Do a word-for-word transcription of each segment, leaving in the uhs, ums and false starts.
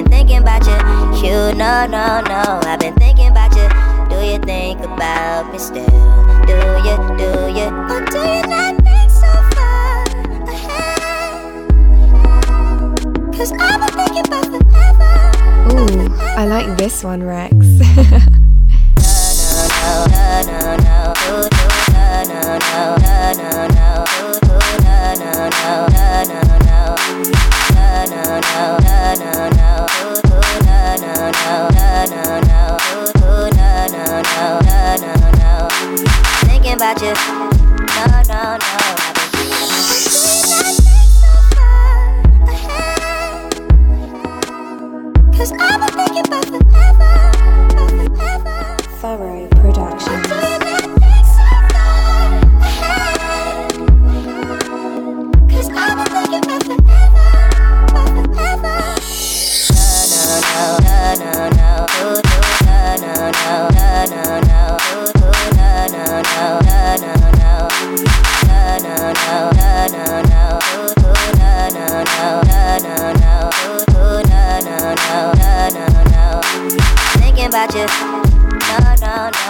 been thinking about you. You know, no, no, I've been thinking about you. Do you think about me still? Do you, do you, or do you not think so far ahead? Cause I've been thinking about forever. Ooh, I like this one, Rex. Thinking about you, no, no, no. Cause I've been thinking about forever, forever. Furrow Productions. Cause I've been thinking about forever, forever. No, no, no, no, no, no, no, no, no, no, thinking about you, no, no, no.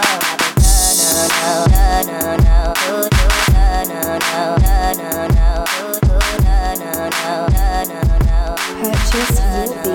Purchase your